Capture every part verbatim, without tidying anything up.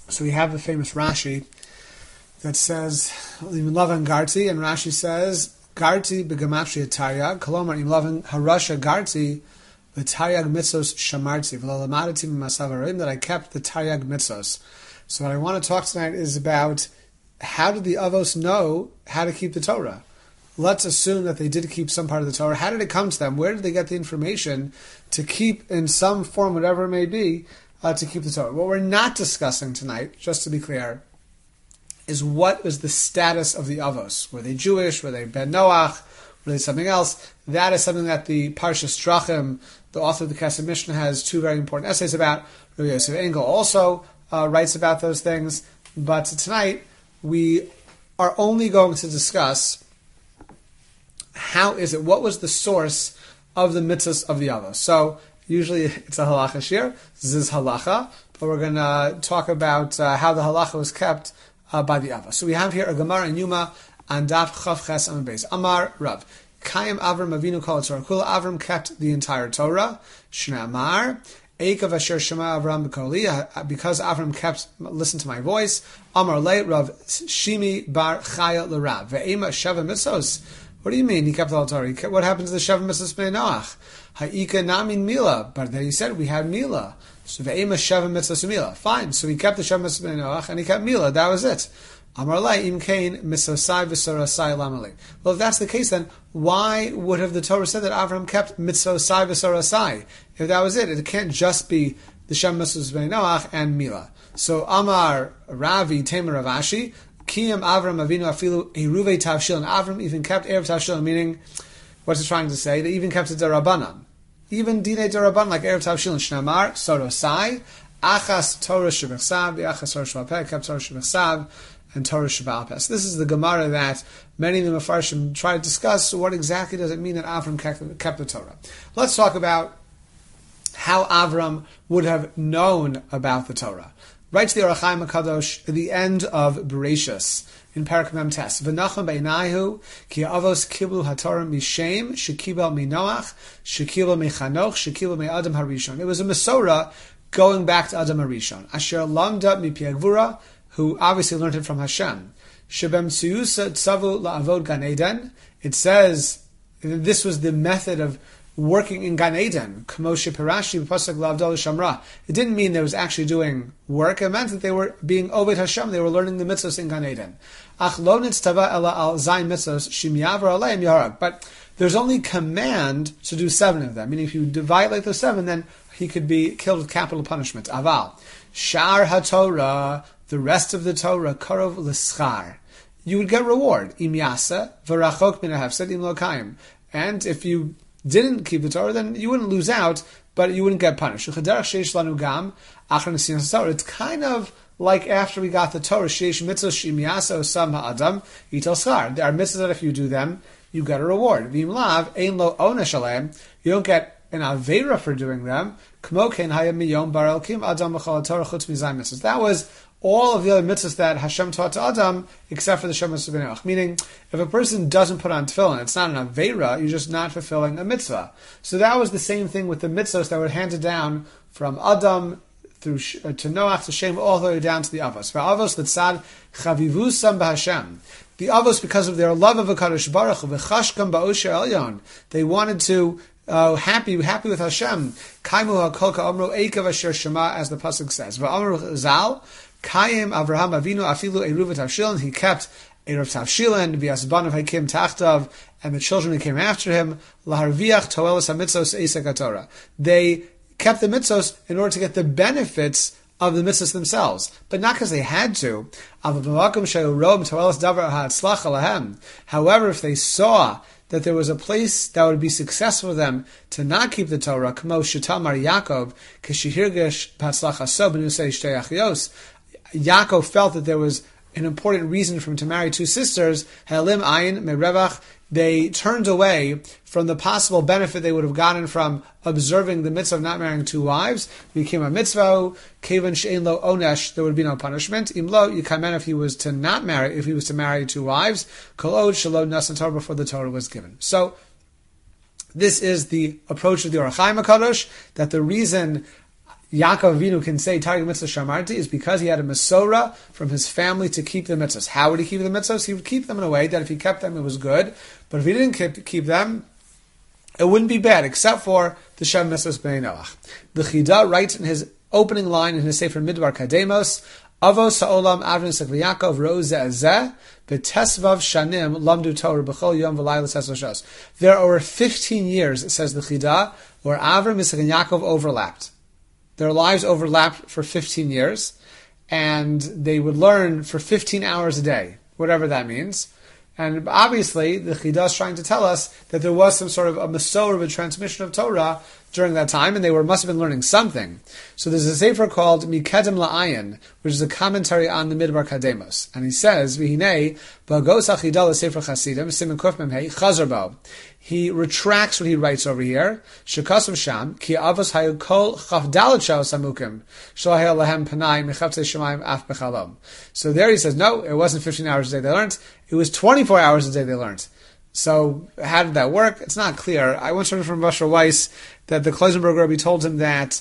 So we have the famous Rashi that says, Imlavan Garti, and Rashi says, Garti begamatri taryag, kolomar imlavan harasha Garti, the taryag mitzvos shamarti, v'lalamadati m'masavarim, that I kept the taryag mitzvos. So what I want to talk tonight is about how did the Avos know how to keep the Torah? Let's assume that they did keep some part of the Torah. How did it come to them? Where did they get the information to keep in some form, whatever it may be, uh, to keep the Torah? What we're not discussing tonight, just to be clear, is what was the status of the Avos. Were they Jewish? Were they Ben Noach? Were they something else? That is something that the Parshas Drachim, the author of the Kesef Mishnah, has two very important essays about. Rabbi Yosef Engel also uh, writes about those things. But tonight, we are only going to discuss how is it, what was the source of the mitzvahs of the Avos. So, usually it's a halacha shir, this is halacha, but we're going to talk about uh, how the halacha was kept uh, by the Avos. So we have here a Gemara in Yuma, and Daf Chav Ches Amud Beis. Amar Rav, Kayim Avram Avinu Kol Torah Kula, Avram kept the entire Torah, Shna Amar, Eikav Asher Shema Avram B'Koli, because Avram kept, listen to my voice, Amar Le Rav Shimi Bar Chaya L'Rav, Ve'ema Sheva Mitzos. What do you mean he kept all the Torah? Kept, what happened to the Sheva Mitzvos Bnei Noach? Ha'ika namin Mila. But then he said we had Mila. So ve'ema Sheva Mitzvos Mila. Fine. So he kept the Sheva Mitzvos Bnei Noach and he kept Mila. That was it. Amar Lai im kain mitzvosai v'sorasai lamali. Well, if that's the case, then why would have the Torah said that Avraham kept mitzvosai v'sorasai? If that was it, it can't just be the Sheva Mitzvos Bnei Noach and Mila. So Amar Ravi Tamer Ravashi. Kiyam Avram Avinu Afilu Eruve Tavshil, and Avram even kept Erev Tavshil, meaning, what's it trying to say? They even kept it Darabanan. Even Dinei Darabanan, like Erev Tavshil and Shnamar, Sorosai, Achas Torah Shebechsav, the Achas Torah Shebechsav, kept Torah Shebechsav, and Torah Shebalpes. This is the Gemara that many of the Mefarshim try to discuss. So what exactly does it mean that Avram kept, kept the Torah? Let's talk about how Avram would have known about the Torah. Writes the Ohr HaChaim HaKadosh at the end of Bereshis in Parak Mem Tes. V'nachon b'einayhu ki avos kiblu haTorah mishem shekibel minoach shekibel mechanoch shekibel me'adam harishon. It was a Masorah going back to Adam Harishon. Asher lamda mipi Gvura, who obviously learned it from Hashem. Shebem tziyusa tzavu la'avod Gan Eden. It says this was the method of working in Gan Eden, K'moshe Perashi Pasuk Lavdol Shamra. It didn't mean they was actually doing work. It meant that they were being Oved Hashem. They were learning the mitzvahs in Gan Eden. Ach lo nitztava ela al zayin mitzvahs shimiyavar aleim yarag. But there's only command to do seven of them. Meaning, if you violate those seven, then he could be killed with capital punishment. Aval Shar HaTorah, the rest of the Torah, Karov l'schar. You would get reward. Im yasa v'rachok min hafsed im lo kaim. And if you didn't keep the Torah, then you wouldn't lose out, but you wouldn't get punished. It's kind of like after we got the Torah, there are mitzvahs that if you do them, you get a reward. You don't get an avera for doing them. That was all of the other mitzvahs that Hashem taught to Adam, except for the Shema Mitzvah B'nei Noach. Meaning, if a person doesn't put on tefillin, it's not an avera, you're just not fulfilling a mitzvah. So that was the same thing with the mitzvahs that were handed down from Adam through uh, to Noach to Shem, all the way down to the Avos. For Avos, Litzad Chavivusam B'Hashem. The Avos, because of their love of HaKadosh Baruch Hu, V'chashkam Ba'osher Elyon, they wanted to Uh, happy, happy with Hashem. Kaimu hakolka amru eikav asher shema, as the pasuk says. Va'amru zal kayim Avraham Avinu afilu eruv tavshilin. He kept eruv tavshilin v'yasbanav hakim tachtav, and the children who came after him laharviach toelas hamitzos eisek haTorah. They kept the mitzvos in order to get the benefits of the mitzvahs themselves, but not because they had to. However, if they saw that there was a place that would be successful for them to not keep the Torah, Yaakov felt that there was an important reason for him to marry two sisters. They turned away from the possible benefit they would have gotten from observing the mitzvah of not marrying two wives. It became a mitzvah. Kevan she'ein lo onesh, there would be no punishment. Imlo yikamen, if he was to not marry, if he was to marry two wives. Kol od shelo nasan Torah, before the Torah was given. So this is the approach of the Ohr HaChaim HaKadosh, that the reason Yaakov Avinu can say Targum Mitzvah Shamarti is because he had a Masorah from his family to keep the mitzvahs. How would he keep the mitzvahs? He would keep them in a way that if he kept them, it was good. But if he didn't keep, keep them, it wouldn't be bad, except for the Shem Mitzvahs B'nai Noach. The Chida writes in his opening line in his Sefer Midbar Kademos, Avos ha'olam Avram Yitzchak v'Yaakov roz ze'ezeh v'tesvav shanim lamdu Torah b'chol yom v'layla tes. There are fifteen years, says the Chida, where Avram, Yitzchak, and Yaakov overlapped. Their lives overlapped for fifteen years, and they would learn for fifteen hours a day, whatever that means. And obviously, the Chida is trying to tell us that there was some sort of a Masorah, a transmission of Torah during that time, and they were must have been learning something. So there's a sefer called Mikedem La'ayin, which is a commentary on the Midbar Kademos. And he says, V'hinei, Ba'gos HaChida L'Sefer Chasidim, Siman Kuf Mem Hei, Chazar Bo. He retracts what he writes over here. Shekasav Sham, Ki Avos Hayu Kol Chavdalat Shao Samukim, Shalahel Lahem Panai, Mechavtei Shemaim Af Bechalom. So there he says, no, it wasn't fifteen hours a day they learned, it was twenty-four hours a day they learned. So how did that work? It's not clear. I once heard from Basher Weiss that the Kloisenberg Rebbe told him that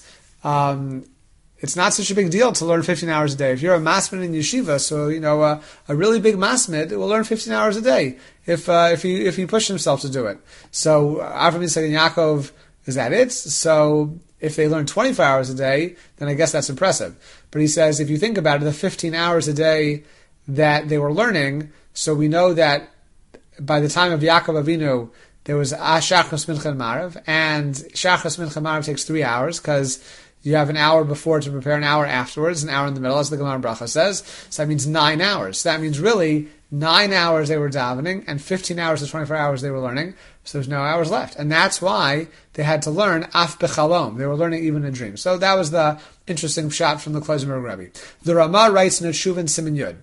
um, it's not such a big deal to learn fifteen hours a day. If you're a masmid in yeshiva, so you know uh, a really big masmid will learn fifteen hours a day if uh, if he if he pushed himself to do it. So Avram Yitzchak and Yaakov, is that it? So if they learn twenty-four hours a day, then I guess that's impressive. But he says if you think about it, the fifteen hours a day that they were learning, so we know that by the time of Yaakov Avinu, there was Shachris Mincha and Marav, and Shachris Mincha and Marav takes three hours, because you have an hour before to prepare, an hour afterwards, an hour in the middle, as the Gemara Bracha says. So that means nine hours. So that means really nine hours they were davening, and fifteen hours to twenty-four hours they were learning, so there's no hours left. And that's why they had to learn Af Bechalom. They were learning even in dreams. So that was the interesting shot from the Kloisenberg Rebbe. The Ramah writes in a Shuvin Siman Yud.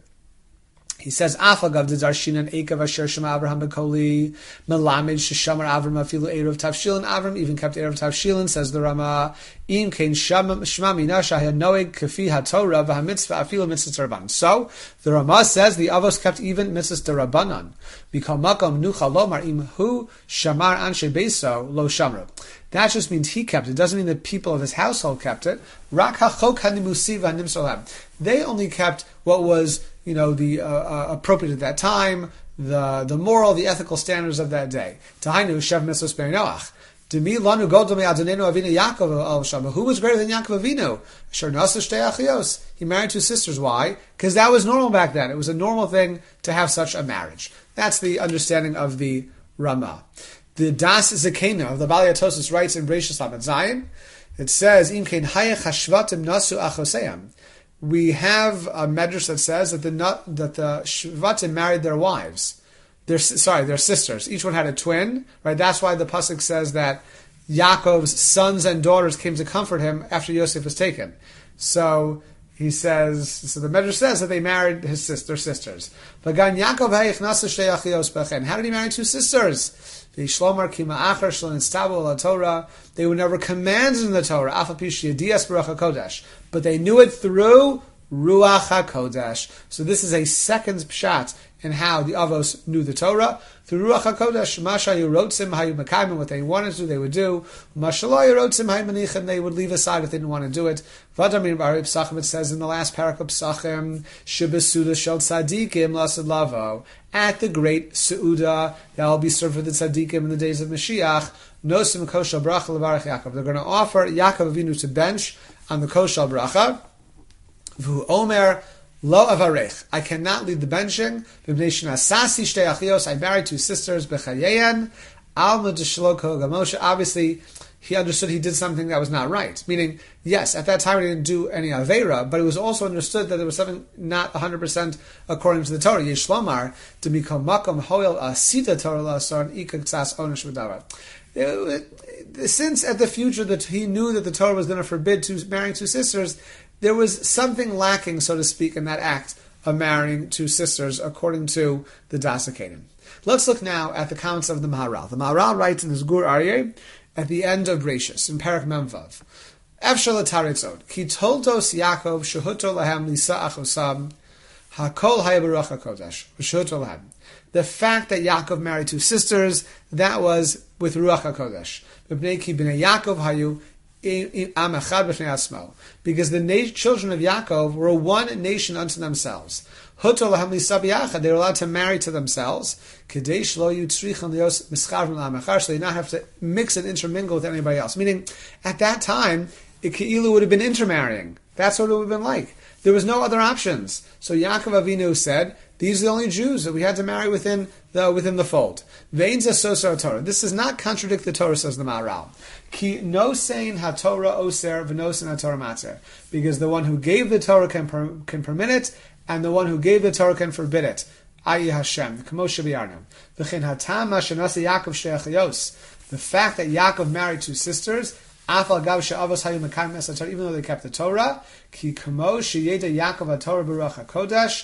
He says, "Afagav the darshinan ekav asher shema Abraham bekoli melamed sheshamar Avram afilu erev tavshilin Avram even kept erev tavshilin." Says the Rama, "Im kein shema mina shahya noeg kafi haTorah v'hamitzvah afilu mitzvah derabanan." So the Rama says the Avos kept even mitzvahs derabanan. B'kol makom nucha lomar im hu shamar anshe beiso lo shamru. That just means he kept it. It doesn't mean the people of his household kept it. Rak hachok hanimusi v'hanimsolem. They only kept what was, you know, the uh, uh, appropriate at that time, the the moral, the ethical standards of that day. Tahainu shev mitzvos b'nei Noach. Demi lanu godol me'adonenu avinu Yaakov al Shama. Who was greater than Yaakov Avinu? Asher nasa shtei achios. He married two sisters. Why? Because that was normal back then. It was a normal thing to have such a marriage. That's the understanding of the Ramah. The Das Zekena of the Bali Atosis writes in Bereishis Lamed Zayin, it says, Im kein hayach hashvatim nasu achoseim. We have a medrash that says that the that the Shvatim married their wives. Their, sorry, their sisters. Each one had a twin, right? That's why the pasuk says that Yaakov's sons and daughters came to comfort him after Yosef was taken. So he says, so the medrash says that they married his sister, sisters. How did he marry two sisters? They were never commanded in the Torah, but they knew it through Ruach HaKodesh. So this is a second pshat in how the Avos knew the Torah. Through Ruach HaKodesh, Masha Yerotzim Hayu Mekayim, what they wanted to do, they would do. Mashallah Yerotzim Hayu Manichem, they would leave aside if they didn't want to do it. Vadamir Bari Psachim, it says in the last parak of Psachim, Shibesuda Shel Tzadikim Lasad Lavo. At the great Seuda that will be served for the Tzadikim in the days of Mashiach, Nosim Koshal Bracha Levarach Yaakov. They're going to offer Yaakov Avinu to bench on the Koshal Bracha. V'hu Omer Lo Avarech. I cannot lead the benching. Sasi Shtei Achios. I married two sisters. Bechayeyan Alma Deshlo Gamoshe. Obviously, he understood he did something that was not right. Meaning, yes, at that time he didn't do any Aveira, but it was also understood that there was something not one hundred percent according to the Torah. Yishlomar, to become Makom Hoel Asita Torah Lasar Ikaksas Onish V'Dava. Since at the future that he knew that the Torah was going to forbid two, marrying two sisters, there was something lacking, so to speak, in that act of marrying two sisters, according to the Das HaKedim. Let's look now at the comments of the Maharal. The Maharal writes in his Gur Aryeh, at the end of Bereishis, in Parak Memvav, Efshal Ataritzot, Ki Toldos Yaakov Shehuto Lahem Lisa Achosam Hakol Hayabaruch HaKodesh Shehuto Lahem. The fact that Yaakov married two sisters, that was with Ruach HaKodesh. Mipnei Ki B'nei Yaakov Hayu because the na- children of Yaakov were one nation unto themselves. They were allowed to marry to themselves, so they not have to mix and intermingle with anybody else. Meaning, at that time, it would have been intermarrying. That's what it would have been like. There was no other options. So Yaakov Avinu said, these are the only Jews that we had to marry within the within the fold. This does not contradict the Torah, says the Maharal. Ki no sein haTorah oser v'nosen haTorah mater, because the one who gave the Torah can per, can permit it, and the one who gave the Torah can forbid it. Ayi Hashem, k'moshe b'yarnu. V'chein hatam mashenasi Yaakov shtei achayos. The fact that Yaakov married two sisters, even though they kept the Torah, ki kamo sheyeda Yaakov haTorah b'ruach hakodesh.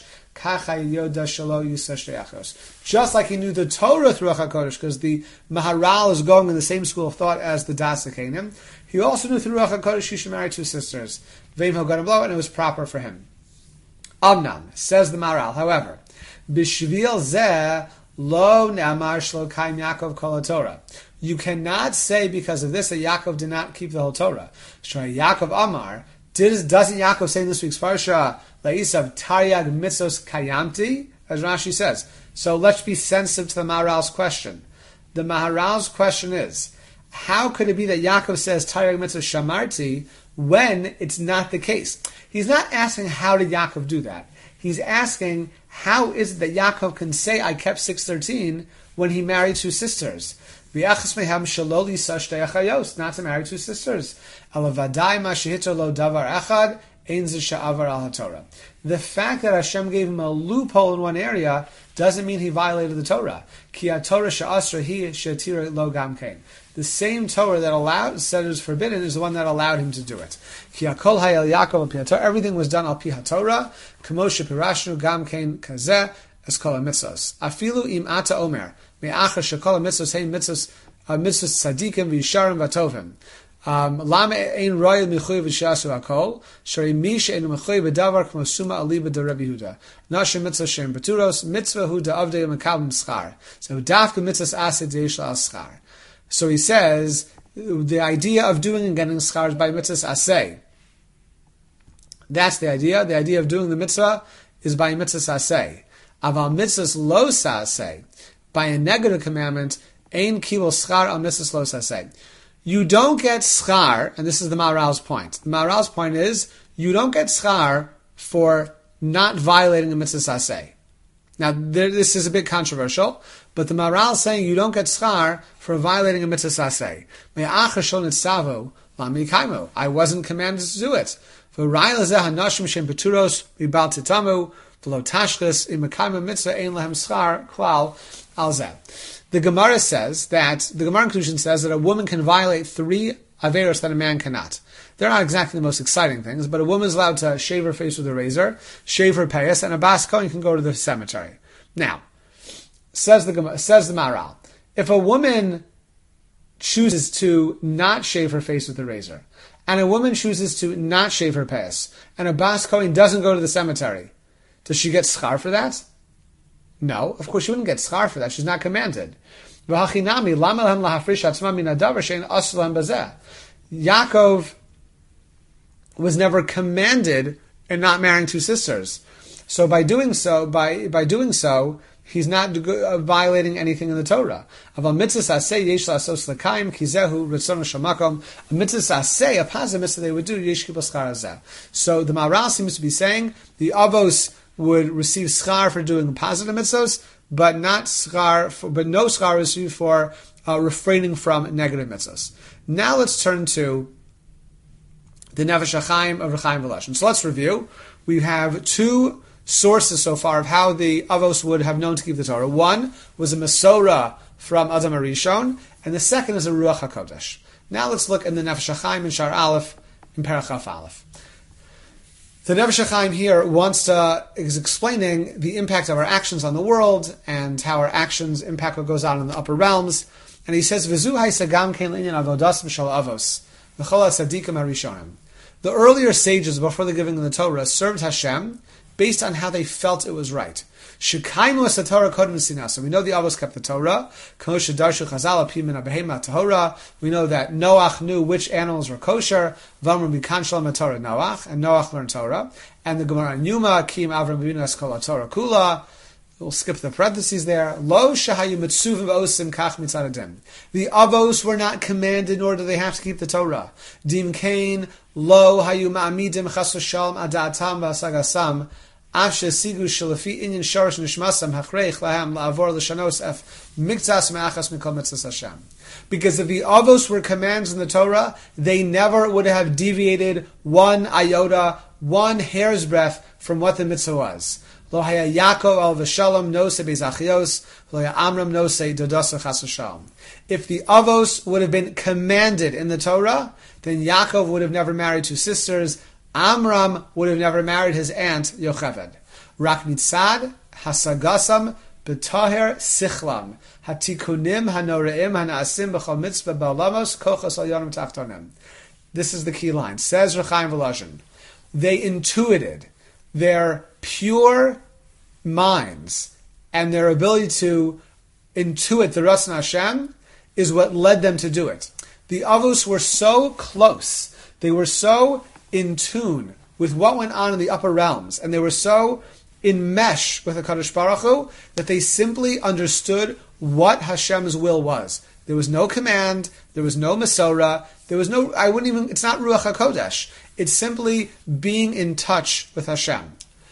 Just like he knew the Torah through Ruach HaKodesh, because the Maharal is going in the same school of thought as the Das HaKenim, he also knew through Ruach HaKodesh he should marry two sisters. And it was proper for him. Amnam, says the Maharal, however, Bishvil zeh lo ne'amar shlo kaim Yaakov kol Torah. You cannot say because of this that Yaakov did not keep the whole Torah. Yaakov Amar, did, doesn't Yaakov say in this week's Parsha, La'isav Taryag Mitzos Kayamti, as Rashi says. So let's be sensitive to the Maharal's question. The Maharal's question is, how could it be that Yaakov says Taryag Mitzos Shamarti when it's not the case? He's not asking how did Yaakov do that. He's asking how is it that Yaakov can say I kept six thirteen when he married two sisters? Not to marry two sisters. The fact that Hashem gave him a loophole in one area doesn't mean he violated the Torah. The same Torah that allowed said it was forbidden is the one that allowed him to do it. Everything was done al pi haTorah. K'moshe pirashnu gam kein kazeh es kol mitzvos. Afilu im ata omer me'achar shekol mitzvos hein mitzvos mitzvos tzadikim v'yisharim v'tovim. Lama ein royal michuy v'shasu hakol shari mish ein michuy b'davar k'mo suma aliba de Rabbi Huda nashim mitzvah shem beturos mitzvah hu da'avdei mekabim schar. So dafka mitzvahs asid zeish al schar. So he says the idea of doing and getting schar is by mitzvahs asay. That's the idea. The idea of doing the mitzvah is by mitzvahs asay. Aval mitzvahs lo sasay, by a negative commandment, ein kibul schar al mitzvahs lo sasay. You don't get schar, and this is the Maharal's point. The Maharal's point is, you don't get schar for not violating a mitzvah saseh. Now, there, this is a bit controversial, but the Maharal is saying you don't get schar for violating a mitzvah saseh. I wasn't commanded to do it. The Gemara says that, the Gemara conclusion says that a woman can violate three averos that a man cannot. They're not exactly the most exciting things, but a woman is allowed to shave her face with a razor, shave her payas, and a bas kohen can go to the cemetery. Now, says the Gemara, says the Maharal, if a woman chooses to not shave her face with a razor, and a woman chooses to not shave her payas, and a bas kohen doesn't go to the cemetery, does she get schar for that? No, of course she wouldn't get schar for that. She's not commanded. Yaakov was never commanded in not marrying two sisters. So by doing so, by by doing so, he's not violating anything in the Torah. A mitzvah aseh, a positive mitzvah they would do. So the Maharal seems to be saying the avos would receive schar for doing positive mitzvahs, but not schar, for, but no schar received for uh, refraining from negative mitzvahs. Now let's turn to the Nefesh HaChaim of Rechaim Voloshin. So let's review. We have two sources so far of how the avos would have known to keep the Torah. One was a Masorah from Adam HaRishon, and the second is a Ruach HaKodesh. Now let's look in the Nefesh HaChaim in Shar Aleph, in Perachaf Aleph. The Nefesh HaChaim here wants to, is explaining the impact of our actions on the world and how our actions impact what goes on in the upper realms. And he says, "V'zu ha'isagam kein l'inyan avodas v'shal avos v'chol ha'tzadikim harishonim." The earlier sages, before the giving of the Torah, served Hashem based on how they felt it was right. Shekaimu as Torah kodem sinasa. We know the Avos kept the Torah. Kosher darshu chazal apim min abehema Torah. We know that Noach knew which animals were kosher. Vamru mikan shalom Torah Noach, and Noach learned Torah. And the Gemara in Yuma kim Avram Avinu eskola Torah kula. We'll skip the parentheses there. Lo shahayu mitzuvim osim kach mitzad adin. The Avos were not commanded, nor do they have to keep the Torah. Dim kain lo hayu ma'amidim chas v'shalom adatam v'asagasam. Because if the Avos were commands in the Torah, they never would have deviated one iota, one hair's breadth from what the mitzvah was. Lo haya Yaakov al v'shalom nosei bezachios, lo haya Amram nosei dodosa chas v'shalom. If the Avos would have been commanded in the Torah, then Yaakov would have never married two sisters. Amram would have never married his aunt Yocheved. Rak mitzad hasagasam b'taher sichlam hatikunim hanoreim hanaasim b'chol mitzvah ba'olamos kochos al yonim tachtonim. This is the key line. Says Rechaim Volozhin. They intuited their pure minds and their ability to intuit the Ratzon Hashem is what led them to do it. The Avos were so close. They were so in tune with what went on in the upper realms, and they were so in mesh with the Kadosh Baruch Hu that they simply understood what Hashem's will was. There was no command, there was no Masorah, there was no, I wouldn't even, it's not Ruach HaKodesh. It's simply being in touch with Hashem.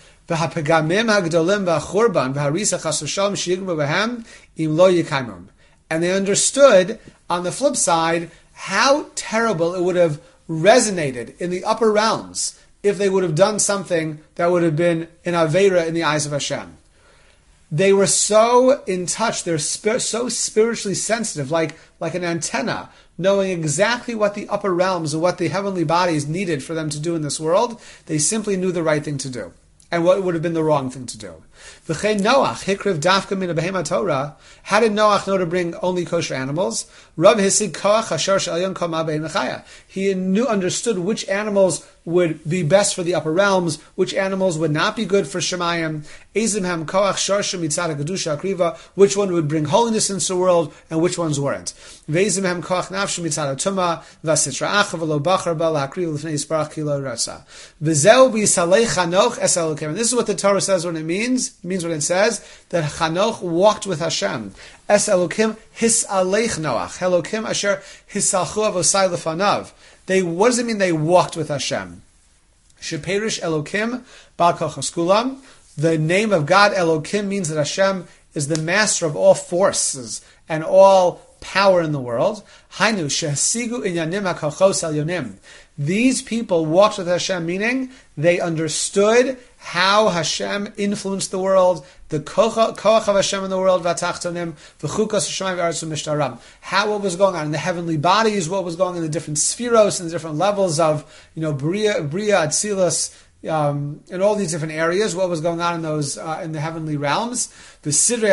And they understood, on the flip side, how terrible it would have resonated in the upper realms if they would have done something that would have been an Aveira in the eyes of Hashem. They were so in touch, they're spir- so spiritually sensitive, like, like an antenna, knowing exactly what the upper realms and what the heavenly bodies needed for them to do in this world. They simply knew the right thing to do, and what would have been the wrong thing to do. V'chein Noach, hikriv dafka min behema Torah. How did Noach know to bring only kosher animals? Rav hisig koach hashar she'elyon kol ma'bein mechaya. He knew, understood which animals would be best for the upper realms, which animals would not be good for Shemayim. Ezim ham koach sharsha mitzad kedusha akriva. Which one would bring holiness into the world, and which ones weren't. Ve'ezim ham koach nafshe mitzad tuma v'asitra achav v'lo bachar bal hakriv l'fnei yisparach kilo ratza. V'zeu b'yisalei Chanoch es Elokim. And this is what the Torah says when it means. It means what it says, that Chanoch walked with Hashem. Es Elokim hisaleich Noach. Elokim asher hisalchu avosai lefanav. They, what does it mean they walked with Hashem? Sheperish Elokim Bal Kochos Kulam. The name of God Elokim means that Hashem is the master of all forces and all power in the world. Hainu shehasigu inyanim hakochos elyonim. These people walked with Hashem, meaning they understood how Hashem influenced the world, the koach of Hashem in the world, v'atachtonim, v'chukos Hashem v'aretzu mishtaram. How, what was going on in the heavenly bodies, what was going on in the different spheros and the different levels of, you know, Bria, Bria, Atzilus, um, in all these different areas, what was going on in those, uh, in the heavenly realms. The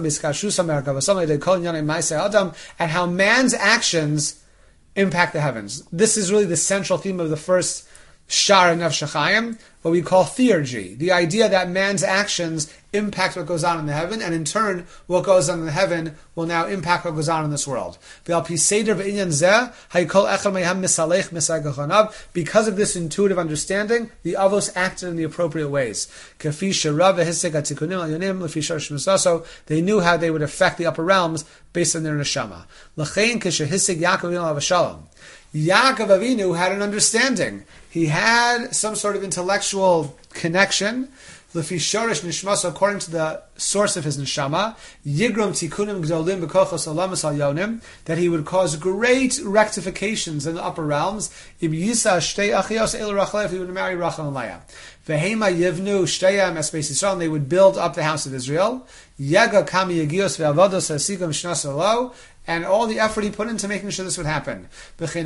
and how man's actions impact the heavens. This is really the central theme of the first Shar in Nefesh HaChaim, what we call theurgy, the idea that man's actions impact what goes on in the heaven, and in turn, what goes on in the heaven will now impact what goes on in this world. Because of this intuitive understanding, the Avos acted in the appropriate ways. They knew how they would affect the upper realms based on their neshama. Yaakov Avinu had an understanding. He had some sort of intellectual connection. According to the source of his neshama, Yigrom tikunim gdolim b'kochos olamas al yonim, that he would cause great rectifications in the upper realms. If he would marry Rachel and Leah. Vehema yivnu shteyam es beis Yisrael, and they would build up the house of Israel. Yega kami yagios ve'avodos hasigam shnas alo, and all the effort he put into making sure this would happen. The same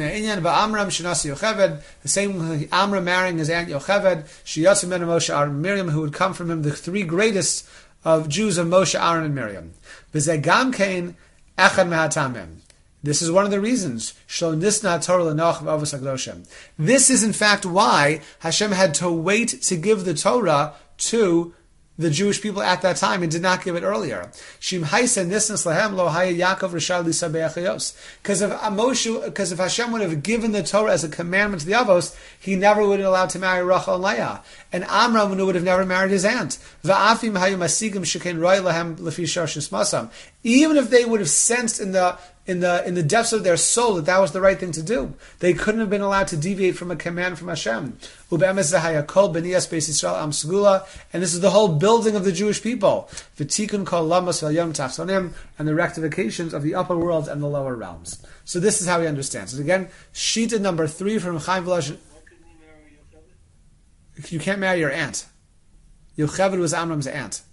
with Amram marrying his aunt Yocheved, Sheyatzu mena Moshe, Aaron, and Miriam, who would come from him, the three greatest of Jews of Moshe, Aaron, and Miriam. This is one of the reasons. This is in fact why Hashem had to wait to give the Torah to the Jewish people at that time and did not give it earlier. Shim Haisa Nisnas Lahem Lo Haya Yaakov Rishal Lisa Be'achayos. Because if Moshe, because if Hashem would have given the Torah as a commandment to the Avos, he never would have allowed to marry Rachel and Leah, and Amram would have never married his aunt. Va'afim Hayu Masigim Shekain Roy Lahem Lefi Shorshis Masam. Even if they would have sensed in the in the in the depths of their soul that that was the right thing to do, they couldn't have been allowed to deviate from a command from Hashem. And this is the whole building of the Jewish people. And the rectifications of the upper world and the lower realms. So this is how he understands it. Again, Shita number three from Chaim Volozhin. You can't marry your aunt. Yocheved was Amram's aunt.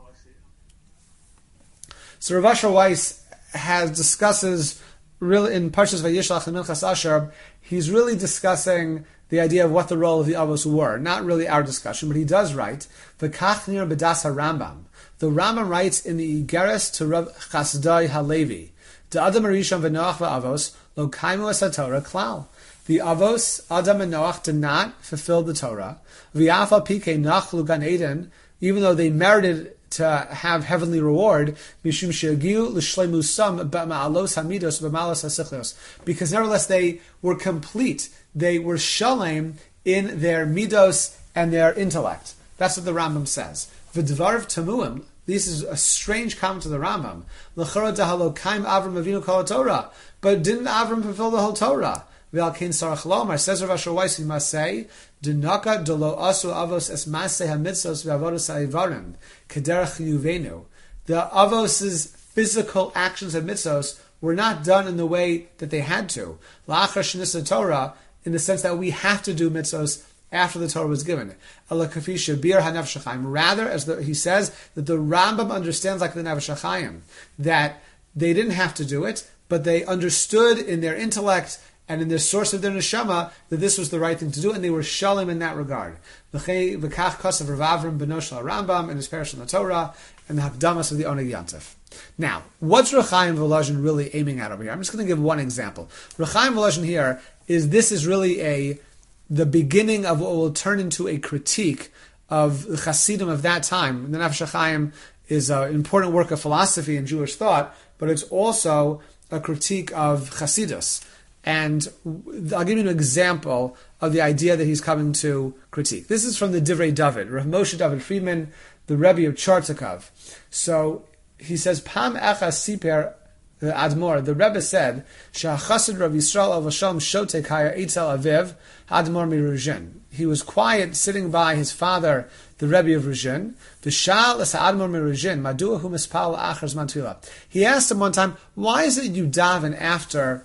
So Rav Asher Weiss has discusses really in Parshas Vayishlach and Minchas Asher. He's really discussing the idea of what the role of the Avos were. Not really our discussion, but he does write V'kach nir b'das HaRambam. The Rambam writes in the Igeres to Rav Chasdai Halevi, the Adam Arishon v'Noach v'Avos lo kaimu es HaTorah klal. The Avos, Adam and Noach, did not fulfill the Torah. V'yafal pikei nachlu gan Eden, even though they merited to have heavenly reward, mishum she'agiu l'shleimusam b'ma'alos hamidos b'ma'alos hasichlos, because nevertheless they were complete. They were shalem in their midos and their intellect. That's what the Rambam says. V'dvarv tamuim. This is a strange comment to the Rambam. L'chara dahalo kaim Avram Avinu kol Torah, but didn't Avram fulfill the whole Torah? V'al kein sarach lomar, says Rav Asher Weiss, he must say, Dunaka dolo asu avos es maseh hamitzos v'avodos ha'evarim kederach yuvenu. The avos' physical actions and mitzvos were not done in the way that they had to. La'achar shenisa Torah, in the sense that we have to do mitzvos after the Torah was given. Rather, as the, he says, that the Rambam understands like the Nefesh HaChaim, that they didn't have to do it, but they understood in their intellect and in the source of their neshama that this was the right thing to do, and they were shalim in that regard. V'kach kasav Rav Avram beno shel Rambam in his Parish on the Torah and the Hakdamas of the Oneg Yantif. Now, what's Reb Chaim Volozhin really aiming at over here? I'm just going to give one example. Reb Chaim Volozhin here is this is really a the beginning of what will turn into a critique of the Hasidim of that time. The Nefesh HaChaim is an important work of philosophy and Jewish thought, but it's also a critique of Chasidus. And I'll give you an example of the idea that he's coming to critique. This is from the Divrei David, Rav Moshe David Friedman, the Rebbe of Chartzakov. So he says, Pam Echa Siper Admor, the Rebbe said, Sha'chasid Rav Yisrael Av Hashem Shotek Haya Eitzel Aviv Admor Miruzhin. He was quiet, sitting by his father, the Rebbe of Ruzhin. V'shal es Admor Miruzhin, Madua hu mispal achar zman tefillah. He asked him one time, why is it you daven after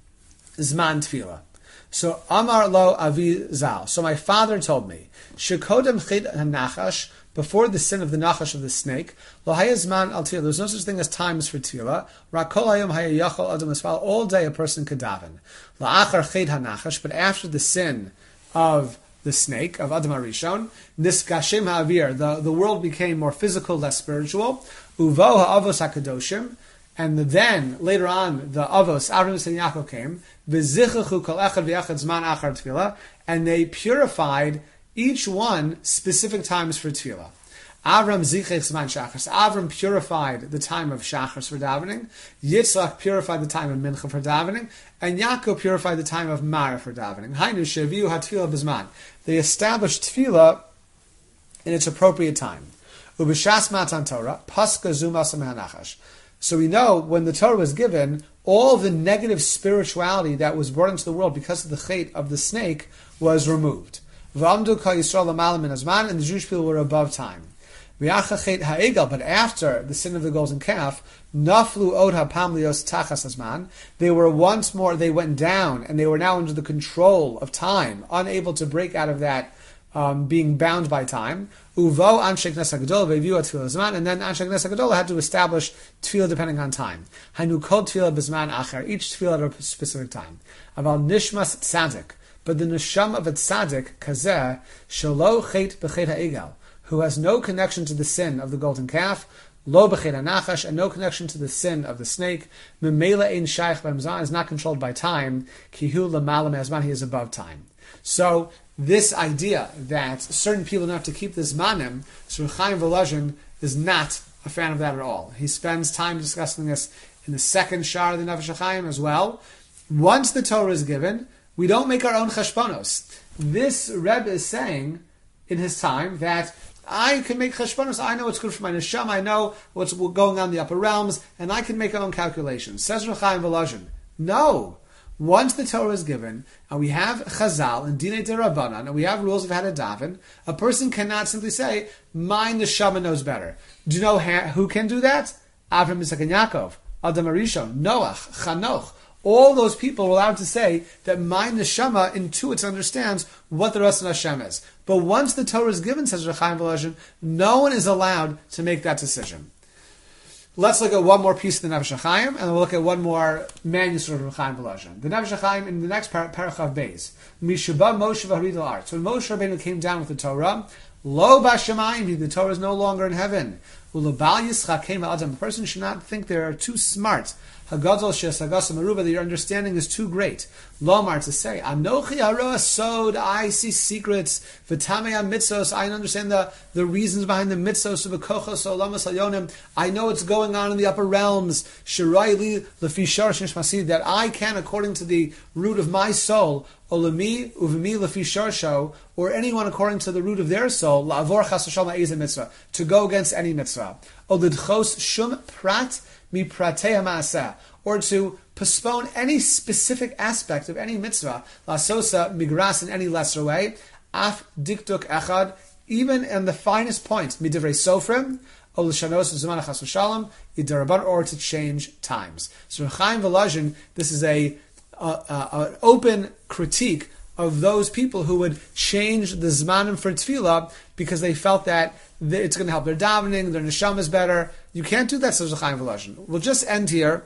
Zman Tefillah? So Amar Lo Avi Zal. So my father told me, Shekodem Chid HaNachash, before the sin of the Nachash of the snake, Lo Haya Zman Al Tefillah. There's no such thing as times for Tefillah. Rakol Hayom Haya Yachol Adam Esfal. All day a person could daven. La'achar Chid HaNachash, but after the sin of the snake, of Adam HaRishon, Niskashim HaAvir, the, the world became more physical, less spiritual. Uvo HaAvos HaKadoshim, and then, later on, the Avos, Avram and Yaakov came, v'zichachu kol echad v'yachad zman achar tefillah, and they purified each one specific times for tefillah. Avram zichech zman shachar. Avram purified the time of shachar for davening. Yitzchak purified the time of mincha for davening, and Yaakov purified the time of mara for davening. Hainu sheviu hatefillah b'zman. They established tefillah in its appropriate time. Ubishas matan Torah paska zuma samanachash. So we know when the Torah was given, all the negative spirituality that was brought into the world because of the chait of the snake was removed. V'amdu kol Yisrael l'malam min hazman, and the Jewish people were above time. V'yacha chait ha'egel, but after the sin of the golden calf, naflu od ha'pam lios tachas hazman, they were once more, they went down, and they were now under the control of time, unable to break out of that Um, being bound by time. Uvo Anshe Knesset Gadol ve'viu tefillah zman, and then Anshe Knesset Gadol had to establish tefillah depending on time. Hainu kol tefillah b'zman acher, each tefillah at a specific time. Aval nishmas tzaddik, but the neshama of a tzaddik kazeh shelo chet b'chet ha'egel, who has no connection to the sin of the golden calf, lo b'chet ha'nachash, and no connection to the sin of the snake. Memela ein shaykh b'mzan, is not controlled by time. Kihu l'malam hazman, he is above time. So this idea that certain people don't have to keep this manim, so Chaim Volozhin is not a fan of that at all. He spends time discussing this in the second shar of the Nefesh HaChaim as well. Once the Torah is given, we don't make our own cheshbonos. This Rebbe is saying in his time that I can make cheshbonos. I know what's good for my neshama. I know what's going on in the upper realms, and I can make my own calculations. Says Reb Chaim Volozhin. No. Once the Torah is given, and we have Chazal and Dinei Derabanan, and we have rules of how to daven, a person cannot simply say, my neshama knows better. Do you know who can do that? Avraham, Yitzchak, and Yaakov, Adam Arishon, Noach, Chanoch. All those people are allowed to say that my neshama intuits and understands what the Ratzon Hashem is. But once the Torah is given, says Reb Chaim Volozhin, no one is allowed to make that decision. Let's look at one more piece of the Nefesh HaChaim, and we'll look at one more manuscript of Reb Chaim Volozhin. The Nefesh HaChaim in the next par- paragraph Beis. Mishaba Moshe v'Harid al-Arts. When Moshe Rabbeinu came down with the Torah, lo b'shamayim, the Torah is no longer in heaven. Ulabal yischak came adam. A person should not think they are too smart. Hagadol shesagasam aruba, that your understanding is too great. Lomar, to say, Anochi aroa sod, I see secrets. V'tamei mitzvos, I understand the, the reasons behind the mitzvos of v'kochos olamas hayonim. I know what's going on in the upper realms. Shirai li lefi sharash nishmasi, that I can, according to the root of my soul, olami uvmi lefi sharsho, or anyone according to the root of their soul, la'avor chas v'shalom ha'ezeh mitzvah, to go against any mitzvah. Olidchos shum prat mi pratei ha'maaseh, or to postpone any specific aspect of any mitzvah, lasosa migras, in any lesser way, af diktuk echad, even in the finest point, midivrei sofrim, or l'shanos zman chas v'shalom, idaraban, or to change times. So in Chaim Volozhin, this is a, a, a an open critique of those people who would change the zmanim for tefillah because they felt that it's going to help their davening, their neshama is better. You can't do that, says Chaim Volozhin. We'll just end here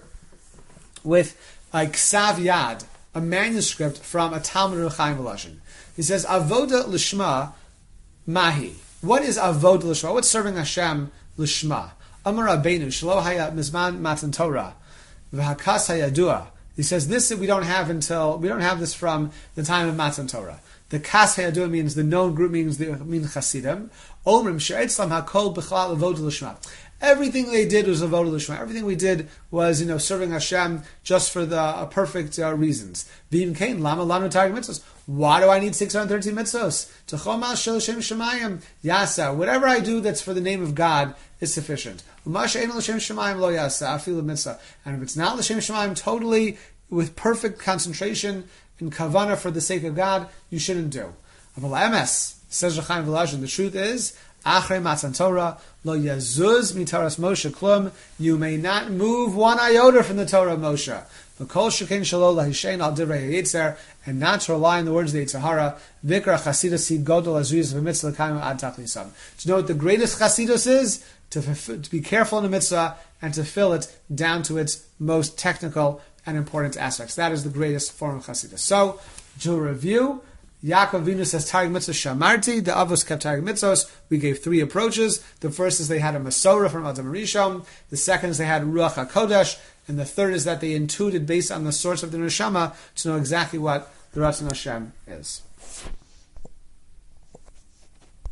with a Ksav Yad, a manuscript from a Talmud of Chaim Volozhin. He says, Avoda Lishma Mahi. What is Avoda Lishma? What's serving Hashem Lishma? Amar Rabbeinu, Shelo Haya Mizman Matan Torah, V'hakas Hayadua. He says this we don't have until, we don't have this from the time of Matan Torah. The Kas Hayadua means, the known group means the mean Chasidim. Omrim She'etzlam HaKol B'chlal Avoda Lishma. Everything they did was avodah l'shma. Everything we did was, you know, serving Hashem just for the uh, perfect uh, reasons. V'im kain lama lanu targum mitzvos. Why do I need six hundred thirteen mitzvos? T'chomal shel Shem shemayim yasa. Whatever I do that's for the name of God is sufficient. U'masha ein l'shem shemayim lo yasa afilu mitzvah. And if it's not l'shem shemayim, totally with perfect concentration and kavanah for the sake of God, you shouldn't do. Aval emes, says Reb Chaim Volozhin, the truth is, Achrei Matan Torah lo yazuz mitaras Moshe klum. You may not move one iota from the Torah of Moshe. V'kol shekein shelo lahishein al divrei hayitzer, and not to rely on the words of the Yetzer Hara. Vikra chasidus hi godol azuyis v'mitzvah l'kayim ad tachlisam. To know what the greatest chasidus is, to, to be careful in the mitzvah and to fill it down to its most technical and important aspects. That is the greatest form of chasidus. So, to review, Yaakov Avinu says, Targum mitzvos shamarti, the Avos kept Targum mitzvos. We gave three approaches. The first is they had a Masorah from Adam Rishon. The second is they had Ruach HaKodesh. And the third is that they intuited based on the source of the neshama to know exactly what the Ratzon Hashem is.